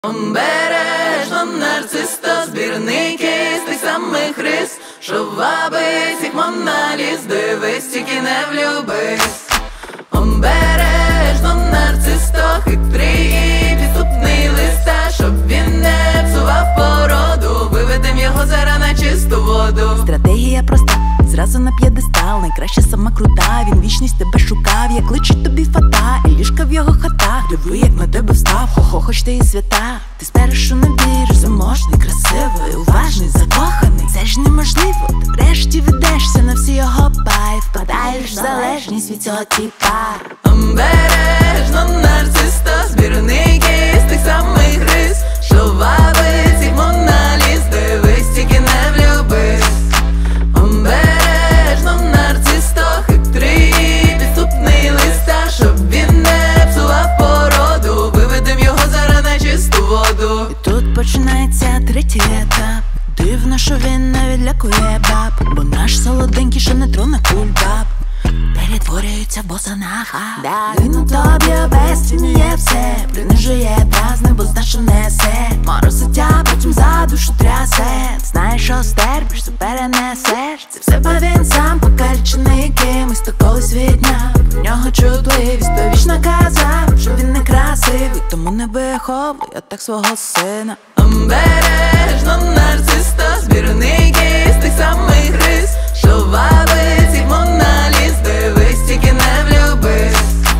Обережно, нарцисто, збірники з тих самих рис, що вабить всіх Монналіз, дивись, тільки не влюбись. Обережно, нарцисто, хитрий і підступний листа, щоб він не псував породу, виведем його зараз на чисту воду. Стратегія проста, зразу на п'єдестал, найкраща сама крута. Він вічність тебе шукав, як личить тобі фата, і ліжка в його хатах. Диви, як на тебе встав, хо-хо, хоч ти і свята. Ти спершу не віриш, заможний, красивий, уважний, закоханий. Це ж неможливо, ти врешті ведешся на всі його бай, впадаєш в залежність від цього тіпа. Обережно, нарцисто, збірники з тих самих рис, що вабить всіх Монналіз, дивись, тільки не влюбись. Обережно, нарцисто, хитрий і підступний листа, щоб він не псував породу, виведем його зараз на чисту воду. І тут починається третій етап. Дивно, що він не відлякує баб, бо наш солоденький, що не троне кульбаб, перетворюється в босонаха. Він у тобі обесцінює все, принижує, дразни, бо зна, що несе. Моросиття, потім за душу трясе. Знаєш, що стерпиш, все перенесеш. Це все бо він сам покалічений кимось, то колись відняв про нього чутливість, то вічно казав, що він не красивий, тому не виховує так свого сина. Обережно, нарцисто, збірники з тих самих рис, що вабить всіх Монналіз, дивись, тільки не влюбись.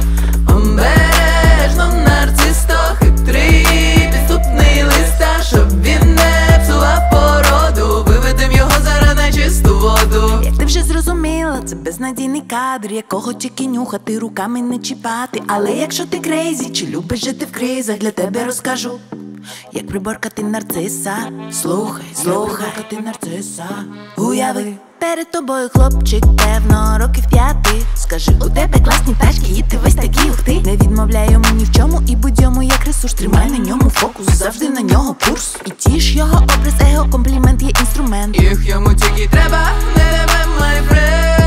Обережно, нарцисто, хитрий і підступний листа, щоб він не псував породу, виведем його зараз на чисту воду. Як ти вже зрозуміла, це безнадійний кадр, якого тільки нюхати, руками не чіпати. Але якщо ти крейзі, чи любиш жити в кризах, для тебе розкажу, як приборкати нарциса. Слухай, слухай, як приборкати нарциса. Уяви, перед тобою хлопчик, певно, років 5. Скажи, у тебе класні тачки, і ти весь такий, ух ти. Не відмовляй йому ні в чому, і будь йому як ресурс. Тримай на ньому фокус, завжди на нього курс. І тіш його образ, его комплімент є інструмент. Їх йому тільки треба, не тебе, my friend.